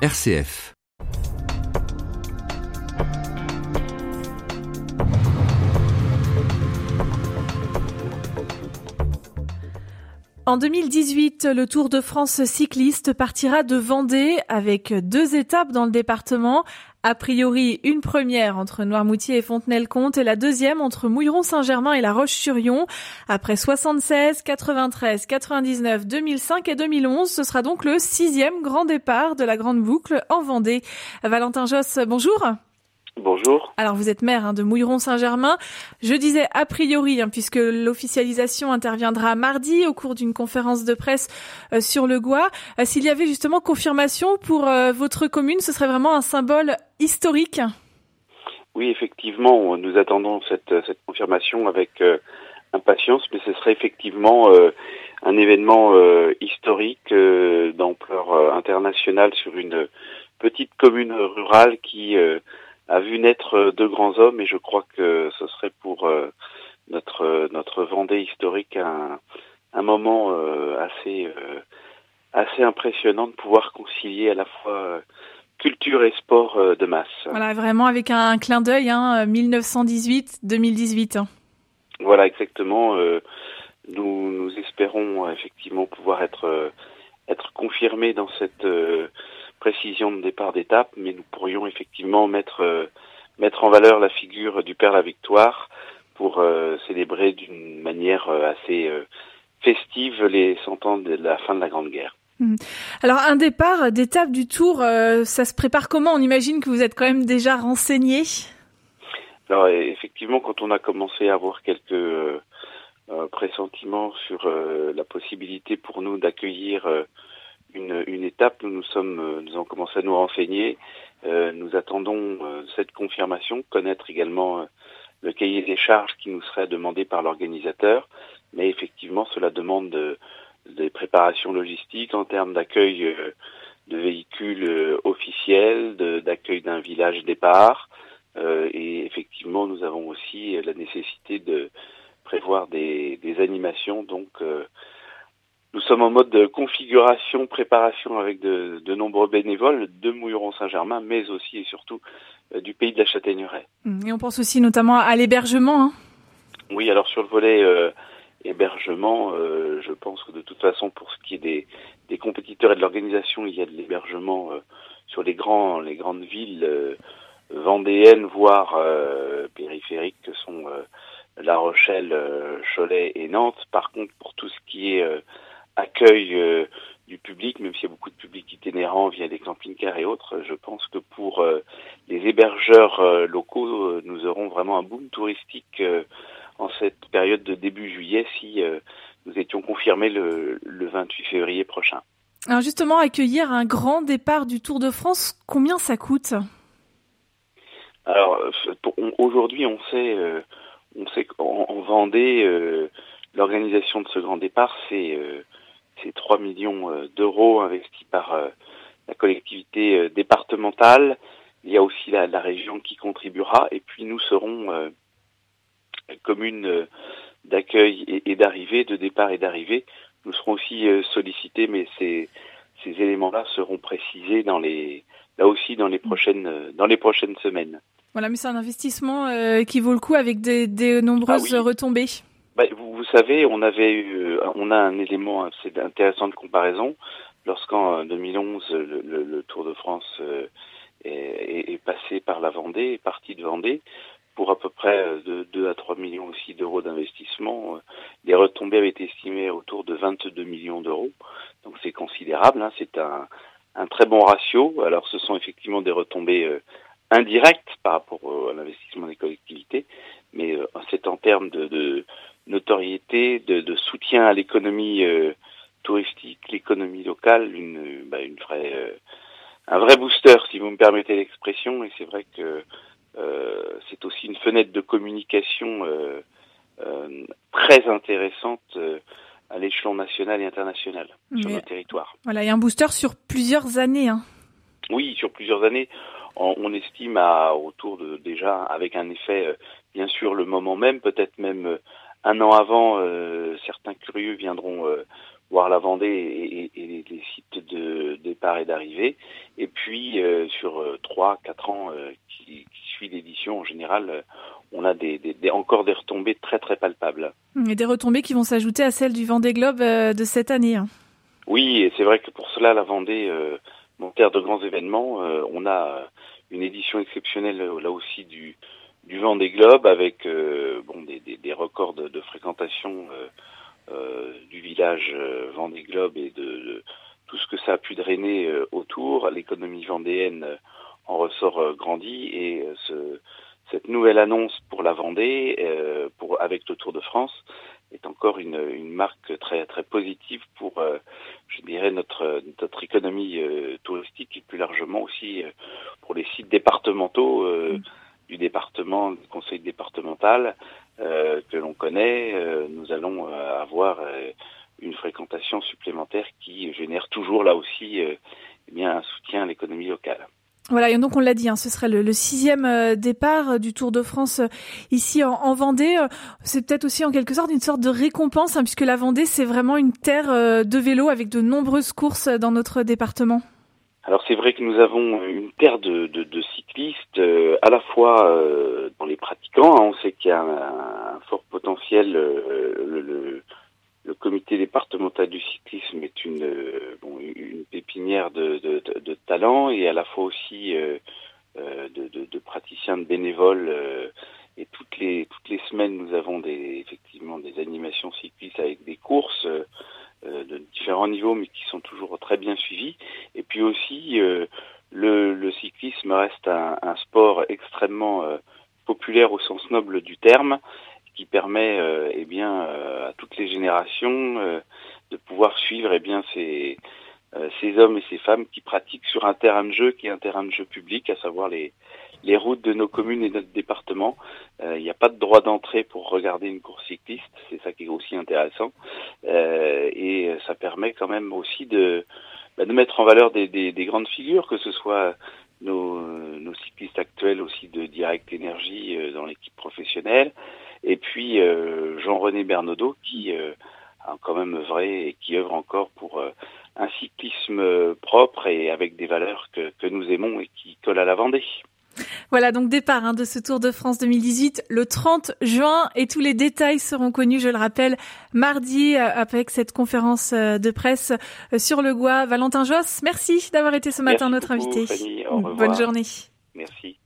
RCF. En 2018, le Tour de France cycliste partira de Vendée avec 2 étapes dans le département. A priori, une première entre Noirmoutier et Fontenay-le-Comte et la deuxième entre Mouilleron-Saint-Germain et La Roche-sur-Yon. Après 76, 93, 99, 2005 et 2011, ce sera donc le 6e grand départ de la Grande Boucle en Vendée. Valentin Josse, bonjour. Bonjour. Alors vous êtes maire de Mouilleron-Saint-Germain. Je disais a priori, puisque l'officialisation interviendra mardi au cours d'une conférence de presse sur le Gois. S'il y avait justement confirmation pour votre commune, ce serait vraiment un symbole historique. Oui, effectivement, nous attendons cette confirmation avec impatience, mais ce serait effectivement un événement historique d'ampleur internationale sur une petite commune rurale qui a vu naître 2 grands hommes, et je crois que ce serait pour notre Vendée historique un moment assez impressionnant de pouvoir concilier à la fois culture et sport de masse. Voilà, vraiment avec un clin d'œil, 1918-2018. Voilà, exactement. Nous espérons effectivement pouvoir être confirmés dans cette précision de départ d'étape, mais nous pourrions effectivement mettre en valeur la figure du Père la Victoire pour célébrer d'une manière assez festive les 100 ans de la fin de la Grande Guerre. Alors un départ d'étape du Tour, ça se prépare comment ? On imagine que vous êtes quand même déjà renseigné. Alors effectivement, quand on a commencé à avoir quelques pressentiments sur la possibilité pour nous d'accueillir une étape, nous avons commencé à nous renseigner. Nous attendons cette confirmation, connaître également le cahier des charges qui nous serait demandé par l'organisateur. Mais effectivement, cela demande des préparations logistiques en termes d'accueil de véhicules officiels, d'accueil d'un village départ. Et effectivement, nous avons aussi la nécessité de prévoir des animations. Donc, nous sommes en mode de configuration, préparation avec de nombreux bénévoles de Mouilleron-Saint-Germain, mais aussi et surtout du pays de la Châtaigneraie. Et on pense aussi notamment à l'hébergement. Oui, alors sur le volet hébergement, je pense que de toute façon, pour ce qui est des compétiteurs et de l'organisation, il y a de l'hébergement sur les grandes villes vendéennes, voire périphériques, que sont La Rochelle, Cholet et Nantes. Par contre, pour tout ce qui est accueil du public, même s'il y a beaucoup de public itinérant via des camping-cars et autres, je pense que pour les hébergeurs locaux, nous aurons vraiment un boom touristique en cette période de début juillet si nous étions confirmés le 28 février prochain. Alors justement, accueillir un grand départ du Tour de France, combien ça coûte ? Alors aujourd'hui, on sait qu'en Vendée, l'organisation de ce grand départ, c'est 3 millions d'euros investis par la collectivité départementale. Il y a aussi la région qui contribuera, et puis nous serons commune d'accueil et d'arrivée, de départ et d'arrivée. Nous serons aussi sollicités, mais ces éléments-là seront précisés dans les prochaines semaines. Voilà, mais c'est un investissement qui vaut le coup avec des nombreuses retombées. Vous savez, on a un élément assez intéressant de comparaison. Lorsqu'en 2011, le Tour de France est passé par la Vendée, est parti de Vendée, pour à peu près de 2 à 3 millions aussi d'euros d'investissement. Les retombées avaient été estimées autour de 22 millions d'euros. Donc c'est considérable, c'est un très bon ratio. Alors ce sont effectivement des retombées indirectes par rapport à l'investissement des collectivités, mais c'est en termes de notoriété, de soutien à l'économie touristique, l'économie locale, un vrai booster, si vous me permettez l'expression. Et c'est vrai que c'est aussi une fenêtre de communication très intéressante à l'échelon national et international sur nos territoires. Voilà, il y a un booster sur plusieurs années. Oui, sur plusieurs années. On estime à autour de, déjà, avec un effet, bien sûr, le moment même, peut-être même un an avant, certains curieux viendront voire la Vendée et les sites de départ et d'arrivée. Et puis sur 3-4 ans qui suit l'édition, en général, on a encore des retombées très très palpables. Et des retombées qui vont s'ajouter à celles du Vendée Globe de cette année. Oui, et c'est vrai que pour cela, la Vendée, terre de grands événements, on a une édition exceptionnelle là aussi du Vendée Globe avec des records de fréquentation du village Vendée Globe et de tout ce que ça a pu drainer autour. L'économie vendéenne en ressort grandie et cette nouvelle annonce pour la Vendée, avec le Tour de France, est encore une marque très très positive pour, je dirais, notre économie touristique et plus largement aussi pour les sites départementaux du département, du conseil départemental que l'on connaît. Nous allons avoir une fréquentation supplémentaire qui génère toujours là aussi un soutien à l'économie locale. Voilà, et donc on l'a dit, ce serait le 6e départ du Tour de France ici en Vendée. C'est peut-être aussi en quelque sorte une sorte de récompense, puisque la Vendée, c'est vraiment une terre de vélo avec de nombreuses courses dans notre département. Alors c'est vrai que nous avons une terre de cyclistes, à la fois dans les pratiquants. On sait qu'il y a un fort potentiel. Le comité départemental du cyclisme est une pépinière de talents et à la fois aussi de praticiens, de bénévoles. Et toutes les semaines, nous avons effectivement des animations cyclistes avec des courses de différents niveaux, mais qui sont toujours très bien suivies. Et puis aussi, le cyclisme reste un sport extrêmement populaire au sens noble du terme, qui permet à toutes les générations de pouvoir suivre ces hommes et ces femmes qui pratiquent sur un terrain de jeu qui est un terrain de jeu public, à savoir les routes de nos communes et de notre département. Il n'y a pas de droit d'entrée pour regarder une course cycliste, c'est ça qui est aussi intéressant. Et ça permet quand même aussi de mettre en valeur des grandes figures, que ce soit nos cyclistes actuels aussi de Direct Énergie dans l'équipe professionnelle, et puis Jean-René Bernaudot qui a quand même œuvré et qui œuvre encore pour un cyclisme propre et avec des valeurs que nous aimons et qui collent à la Vendée. Voilà, donc départ de ce Tour de France 2018 le 30 juin et tous les détails seront connus, je le rappelle, mardi avec cette conférence de presse sur le Gois. Valentin Josse, merci d'avoir été ce matin notre invité. Fanny, au revoir. Bonne journée. Merci.